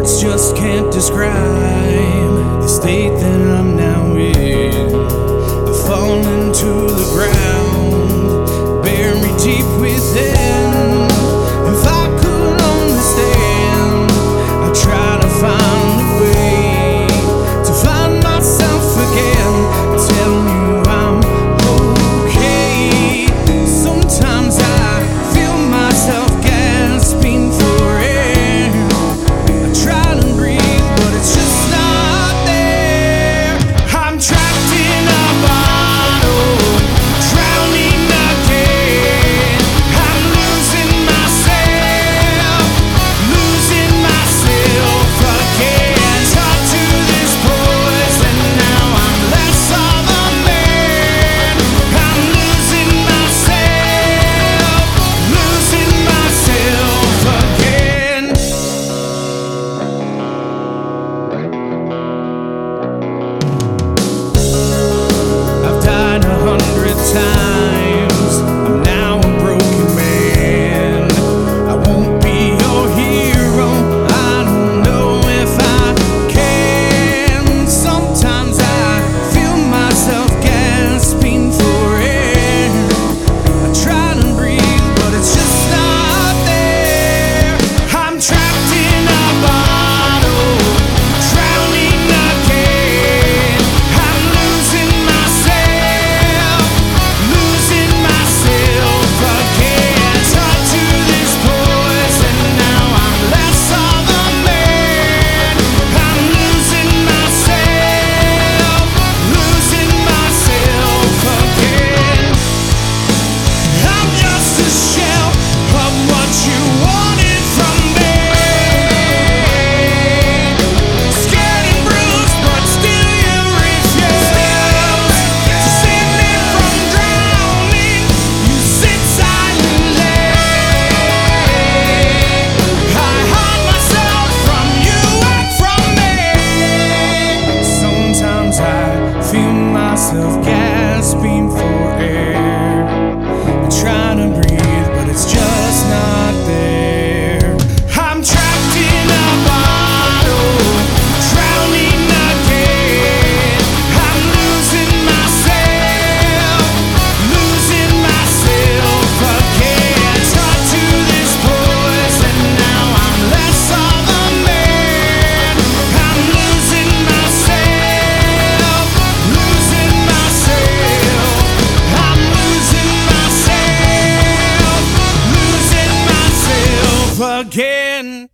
Words just can't describe the state that I'm now in. I've fallen to the ground, buried deep within. If I could understand, I'd try to find a way to find myself again. Tell you I'm okay. Sometimes I feel myself gasping for air. I try to breathe, but it's just not there. I'm trapped in a bottle, drowning again. I'm losing myself again. Talk to this poison, now I'm less of a man. I'm losing myself again. I've died 100 times. I'm now a broken man. I won't be your hero. I don't know if I can. Sometimes I feel myself gasping for air. I try to breathe, but it's just not there. I'm trapped in a bottle, drowning again. I'm losing myself again. Talk to this poison, now I'm less of a man. I'm losing myself again. I'm just a shell of what you wanted from me. Scared and bruised, but still you refuse to save me from drowning. You sit silently. I hide myself from you and from me. Sometimes I feel myself gasping for air. I try to breathe, but it's just not there. I'm trapped in a bottle, drowning again. I'm losing myself again. Talk to this poison, now I'm less of a man. I'm losing myself again.